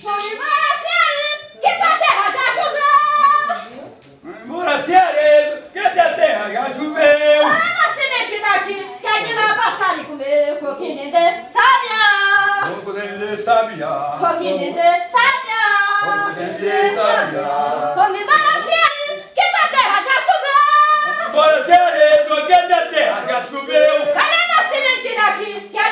Vamos embora, Cearense, que da terra já choveu. Bora, Cearense, que da terra já choveu. Olha uma semente daqui, que é de lá passarinho comeu. Coquinho dendê, sabiá. Coco dendê sabiá. Coquinho dendê, sabiá. Coco dendê sabiá. Vamos embora, Cearense, que da terra já choveu. Bora, Cearense, que da terra já choveu. Olha uma semente daqui, que é